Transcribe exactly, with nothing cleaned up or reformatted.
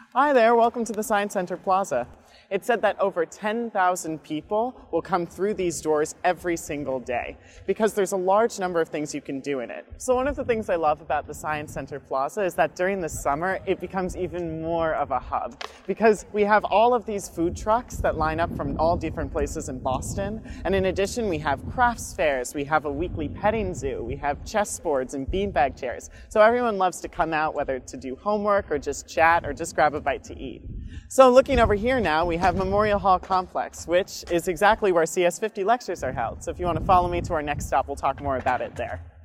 Hi there, welcome to the Science Center Plaza. It's said that over ten thousand people will come through these doors every single day because there's a large number of things you can do in it. So one of the things I love about the Science Center Plaza is that during the summer it becomes even more of a hub because we have all of these food trucks that line up from all different places in Boston, and in addition we have crafts fairs, we have a weekly petting zoo, we have chessboards and beanbag chairs. So everyone loves to come out, whether to do homework or just chat or just grab a bite to eat. So looking over here now, we have Memorial Hall Complex, which is exactly where C S fifty lectures are held. So if you want to follow me to our next stop, we'll talk more about it there.